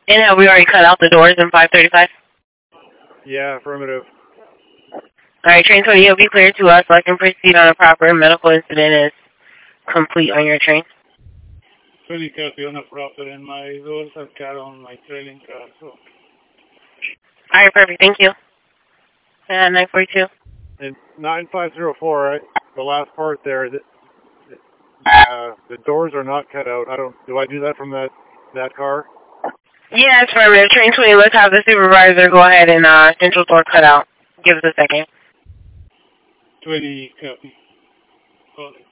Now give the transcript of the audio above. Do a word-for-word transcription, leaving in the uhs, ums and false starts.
And have we already cut out the doors in five thirty-five? Yeah, affirmative. Alright, train twenty, you'll be cleared to us so I can proceed on a proper medical incident is complete on your train. twenty copy on a proper and my doors are cut on my trailing car, so. Alright, perfect, thank you. Uh, nine forty-two. And nine five zero four, right? The last part there, the, uh, the doors are not cut out. I don't, do I do that from that, that car? Yeah, it's affirmative. Train twenty, let's have the supervisor go ahead and, uh, central door cut out. Give us a second. twenty copy. Oh.